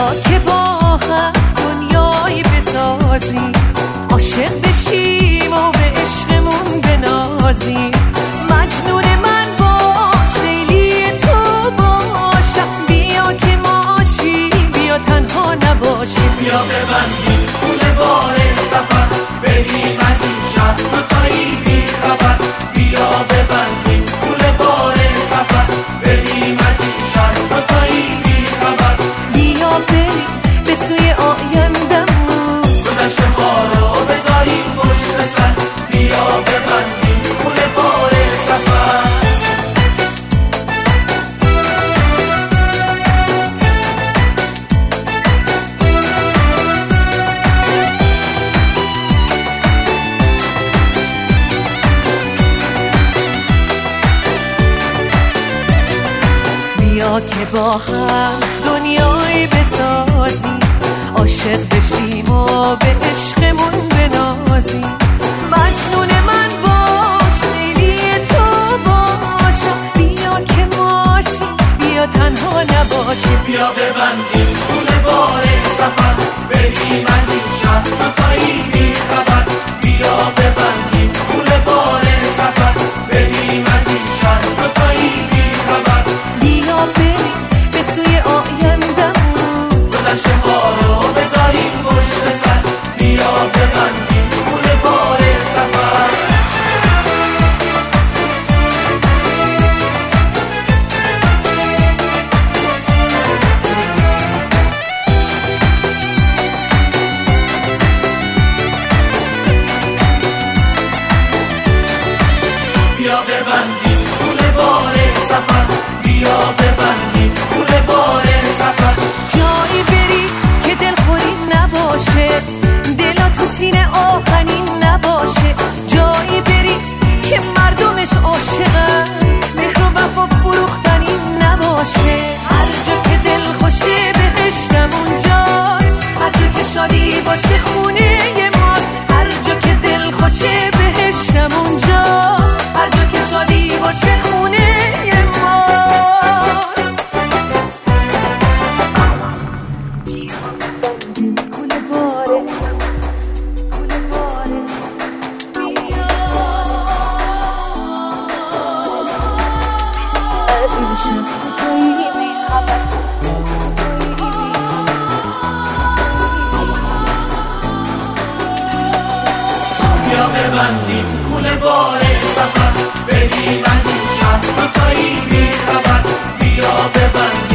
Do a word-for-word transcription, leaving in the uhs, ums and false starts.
بیا که با هم دنیایی بسازیم، عاشق بشیم و به عشقمون بنازیم. مجنون من باش، لیلی تو باشم، بیا که ماشیم، بیا تنها نباشیم. بیا ببندیم پول بار سفر، بریم از این شهر دوتایی بی خبر. بیا ببندیم پول بار سفر، بریم از این شهر دوتایی بی خبر. بیا بریم به سوی آیندمون، گذشته ها رو بذاریم پشت سر. بیا ببندیم پول بار سفر. بیا که با هم دنیایی بسازیم، عاشق بشیم و به عشقمون بنازیم. مجنون من باش، لیلی تو باشم، بیا که ماشیم، بیا تنها نباشیم. بیا ببندیم پول بار سفر، بریم از این شهر دوتایی بی خبر. بیا ببندیم پول بار سفر، بریم از این شهر دوتایی بی خبر. بیا بریم به سوی آیندمون، گذشته ها رو بذاریم پشت سر. بیا ببندیم پول بار سفر. بیا ببندیم پول بار سفر، بیا ببندیم پول بار سفر. جایی بری که دلخوری نباشه، دلا تو سینه آهنین نباشه. جایی بری که مردمش عاشقن، مهر و وفا فروختنی نباشه. هر جا که دل خوشه بهشتم اونجا، هر جا که شادی باشه خونه ما. هر جا که دل خوشه بهشتم اونجا، هر جا که شادی باشه خونه ما. بیا ببندیم پول بار سفر، بریم از این شهر دوتایی بی خبر. بیا ببندیم